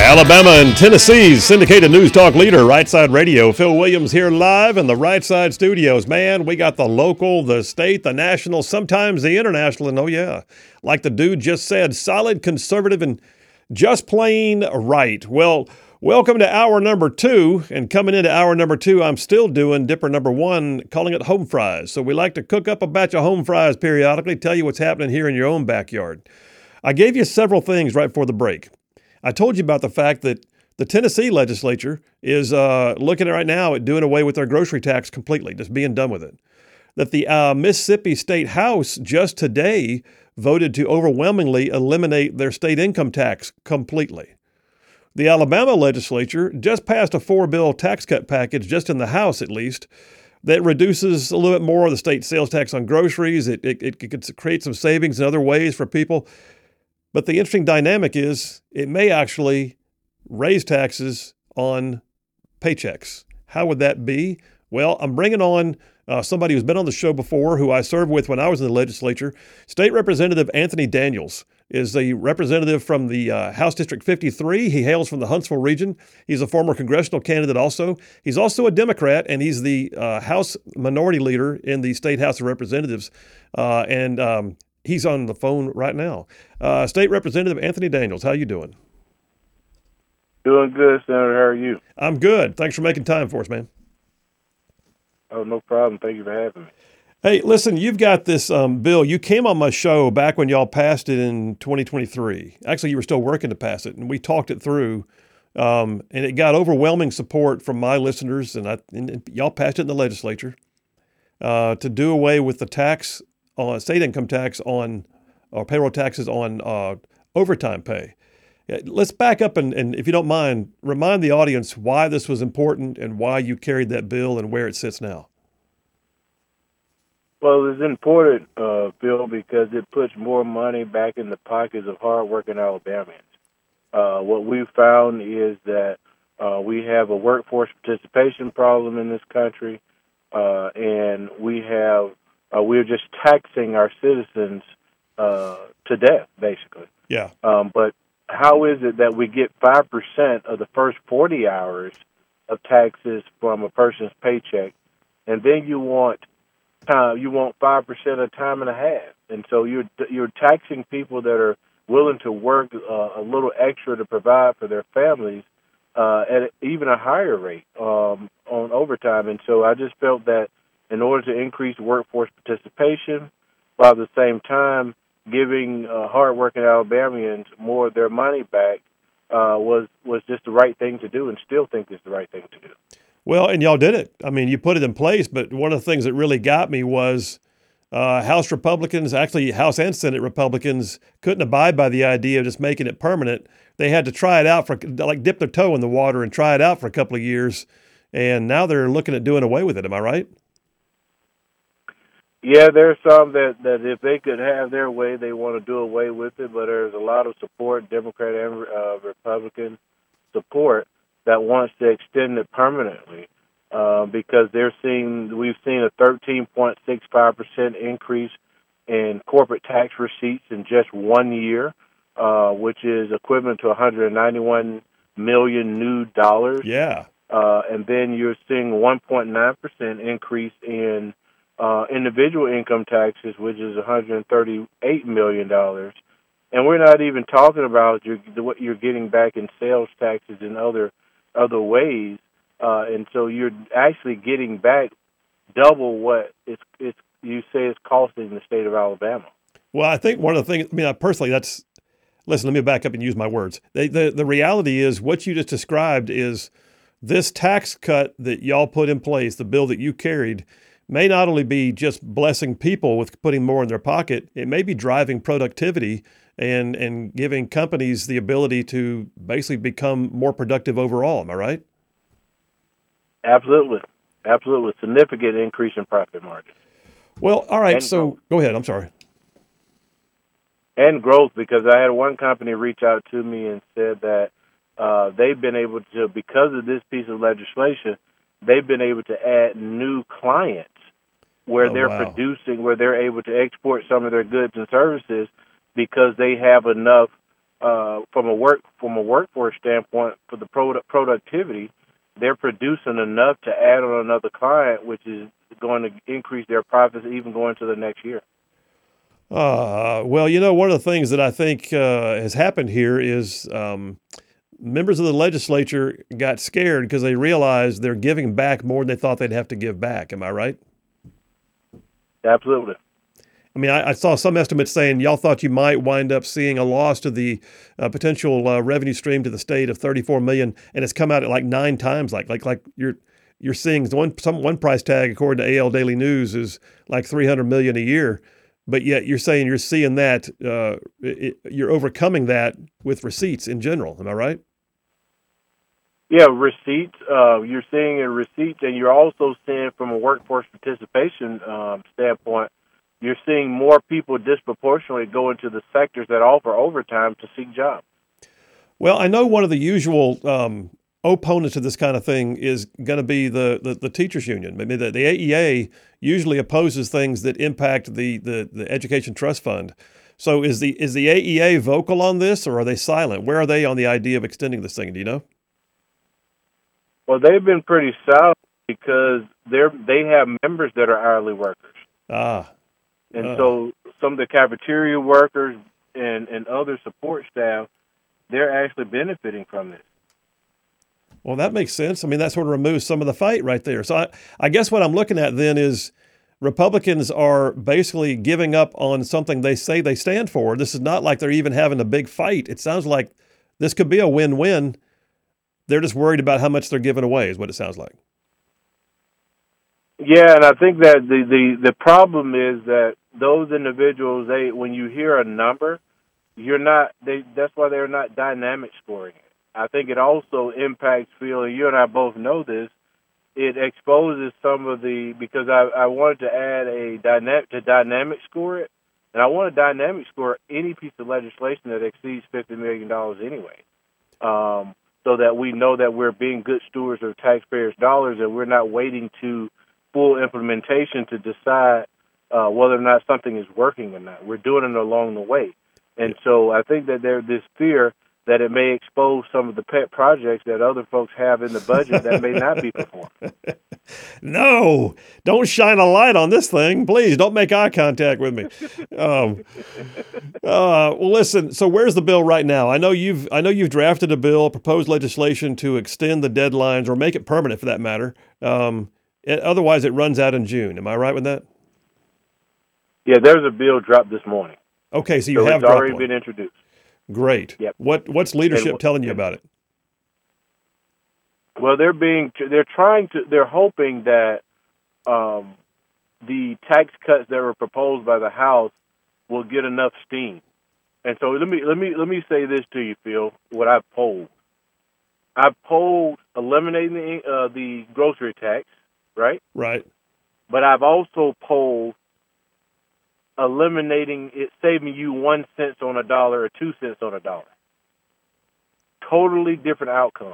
Alabama and Tennessee's syndicated news talk leader, Right Side Radio. Phil Williams here live in the Right Side studios. Man, we got the local, the state, the national, sometimes the international, and oh yeah, like the dude just said, solid, conservative, and just plain right. Well, welcome to hour number 2, and coming into hour number 2, I'm still doing Dipper number 1, calling it home fries. So we like to cook up a batch of home fries periodically, tell you what's happening here in your own backyard. I gave you several things right before the break. I told you about the fact that the Tennessee legislature is looking at right now at doing away with their grocery tax completely, just being done with it. That the Mississippi State House just today voted to overwhelmingly eliminate their state income tax completely. The Alabama legislature just passed a 4-bill tax cut package, just in the House at least, that reduces a little bit more of the state sales tax on groceries. It could create some savings in other ways for people. But the interesting dynamic is it may actually raise taxes on paychecks. How would that be? Well, I'm bringing on somebody who's been on the show before, who I served with when I was in the legislature. State Representative Anthony Daniels is the representative from the House District 53. He hails from the Huntsville region. He's a former congressional candidate also. He's also a Democrat, and he's the House Minority Leader in the State House of Representatives. He's on the phone right now. State Representative Anthony Daniels, how you doing? Doing good, Senator. How are you? I'm good. Thanks for making time for us, man. Oh, no problem. Thank you for having me. Hey, listen, you've got this bill. You came on my show back when y'all passed it in 2023. Actually, you were still working to pass it, and we talked it through, and it got overwhelming support from my listeners, and y'all passed it in the legislature to do away with the tax on state income tax on, or payroll taxes on overtime pay. Let's back up and, if you don't mind, remind the audience why this was important and why you carried that bill and where it sits now. Well, it's important, Bill, because it puts more money back in the pockets of hardworking Alabamians. What we've found is that we have a workforce participation problem in this country, and we're just taxing our citizens to death, basically. Yeah. But how is it that we get 5% of the first 40 hours of taxes from a person's paycheck, and then you want 5% of time and a half, and so you're taxing people that are willing to work a little extra to provide for their families at even a higher rate on overtime. And so I just felt that in order to increase workforce participation, while at the same time giving hardworking Alabamians more of their money back, was just the right thing to do, and still think it's the right thing to do. Well, and y'all did it. I mean, you put it in place, but one of the things that really got me was House Republicans, actually House and Senate Republicans, couldn't abide by the idea of just making it permanent. They had to try it out dip their toe in the water and try it out for a couple of years, and now they're looking at doing away with it. Am I right? Yeah, there's some that if they could have their way, they want to do away with it, but there's a lot of support, Democrat and Republican support, that wants to extend it permanently because we've seen a 13.65% increase in corporate tax receipts in just 1 year, which is equivalent to $191 million new dollars. Yeah. And then you're seeing 1.9% increase in individual income taxes, which is $138 million. And we're not even talking about what you're getting back in sales taxes and other ways. And so you're actually getting back double what you say it's costing the state of Alabama. Well, I think one of the things, personally, listen, let me back up and use my words. The reality is what you just described is this tax cut that y'all put in place, the bill that you carried, may not only be just blessing people with putting more in their pocket, it may be driving productivity and giving companies the ability to basically become more productive overall. Am I right? Absolutely. Absolutely. Significant increase in profit margin. Well, all right. So go ahead. I'm sorry. And growth, because I had one company reach out to me and said that they've been able to, because of this piece of legislation, they've been able to add new clients where producing, where they're able to export some of their goods and services because they have enough from a workforce standpoint for the productivity, they're producing enough to add on another client, which is going to increase their profits even going to the next year. Well, one of the things that I think has happened here is members of the legislature got scared because they realized they're giving back more than they thought they'd have to give back. Am I right? Absolutely. I mean, I saw some estimates saying y'all thought you might wind up seeing a loss to the potential revenue stream to the state of $34 million, and it's come out at like 9 times. Like you're seeing one price tag according to AL Daily News is like $300 million a year, but yet you're saying you're seeing that you're overcoming that with receipts in general. Am I right? Yeah, receipts. You're seeing in receipts, and you're also seeing from a workforce participation standpoint. You're seeing more people disproportionately go into the sectors that offer overtime to seek jobs. Well, I know one of the usual opponents of this kind of thing is going to be the teachers union. Maybe the AEA usually opposes things that impact the Education Trust Fund. So is the AEA vocal on this, or are they silent? Where are they on the idea of extending this thing? Do you know? Well, they've been pretty silent because they have members that are hourly workers. And so some of the cafeteria workers and other support staff, they're actually benefiting from this. Well, that makes sense. I mean, that sort of removes some of the fight right there. So I guess what I'm looking at then is Republicans are basically giving up on something they say they stand for. This is not like they're even having a big fight. It sounds like this could be a win-win. They're just worried about how much they're giving away is what it sounds like. Yeah, and I think that the problem is that those individuals, when you hear a number, that's why they're not dynamic scoring it. I think it also impacts, Phil, and you and I both know this, it exposes some of because I wanted to add to dynamic score it, and I want to dynamic score any piece of legislation that exceeds $50 million anyway, so that we know that we're being good stewards of taxpayers' dollars and we're not waiting to full implementation to decide whether or not something is working or not. We're doing it along the way. And so I think that there's this fear that it may expose some of the pet projects that other folks have in the budget that may not be performed. No, don't shine a light on this thing. Please don't make eye contact with me. Well, listen, so where's the bill right now? I know you've drafted a bill, proposed legislation to extend the deadlines or make it permanent for that matter. Otherwise, it runs out in June. Am I right with that? Yeah, there's a bill dropped this morning. Okay, so it's already been introduced. Great. Yep. What's leadership telling you about it? Well, they're hoping that the tax cuts that were proposed by the House will get enough steam. And so let me say this to you, Phil. What I've polled eliminating the grocery tax. Right? Right. But I've also polled eliminating it, saving you 1 cent on a dollar or 2 cents on a dollar. Totally different outcome.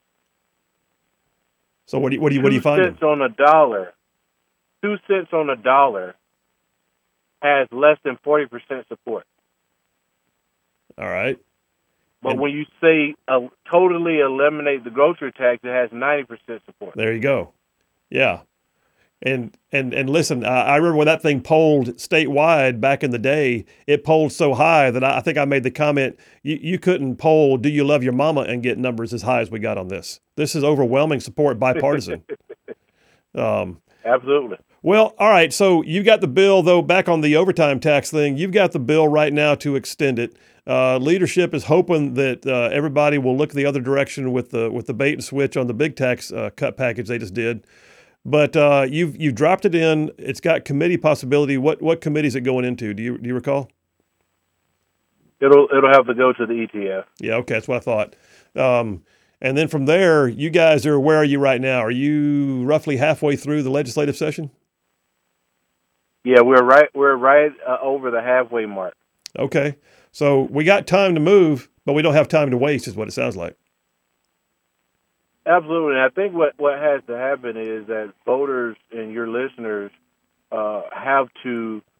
So what do you find? 2 cents on a dollar. 2 cents on a dollar has less than 40% support. All right. But when you say totally eliminate the grocery tax, it has 90% support. There you go. Yeah. And listen, I remember when that thing polled statewide back in the day, it polled so high that I think I made the comment, you couldn't poll Do You Love Your Mama and get numbers as high as we got on this. This is overwhelming support, bipartisan. Absolutely. Well, all right. So you've got the bill, though, back on the overtime tax thing. You've got the bill right now to extend it. Leadership is hoping that everybody will look the other direction with the bait and switch on the big tax cut package they just did. But you've dropped it in. It's got committee possibility. What committee is it going into? Do you recall? It'll have to go to the ETF. Yeah, okay, that's what I thought. And then from there, you guys where are you right now? Are you roughly halfway through the legislative session? Yeah, we're right over the halfway mark. Okay, so we got time to move, but we don't have time to waste, is what it sounds like. Absolutely. And I think what has to happen is that voters and your listeners have to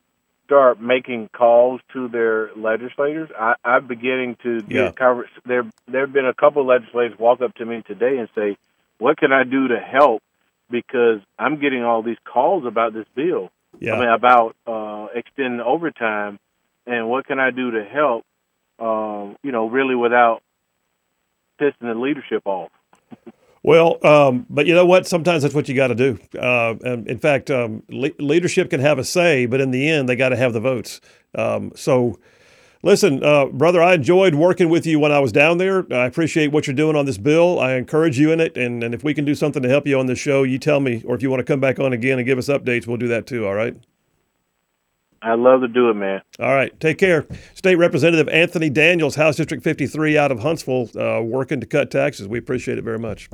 start making calls to their legislators. I'm beginning to get There have been a couple of legislators walk up to me today and say, "What can I do to help?" Because I'm getting all these calls about this bill. Yeah. I mean, about extending overtime, and what can I do to help? Really without pissing the leadership off. Well, but you know what? Sometimes that's what you got to do. And in fact, leadership can have a say, but in the end, they got to have the votes. So, listen, brother, I enjoyed working with you when I was down there. I appreciate what you're doing on this bill. I encourage you in it. And if we can do something to help you on this show, you tell me. Or if you want to come back on again and give us updates, we'll do that too. All right? I'd love to do it, man. All right. Take care. State Representative Anthony Daniels, House District 53 out of Huntsville, working to cut taxes. We appreciate it very much.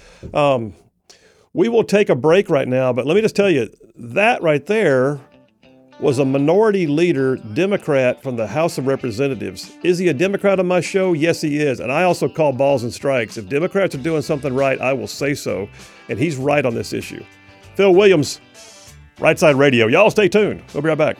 We will take a break right now, but let me just tell you, that right there was a minority leader, Democrat from the House of Representatives. Is he a Democrat on my show? Yes, he is. And I also call balls and strikes. If Democrats are doing something right, I will say so. And he's right on this issue. Phil Williams, Right Side Radio. Y'all stay tuned. We'll be right back.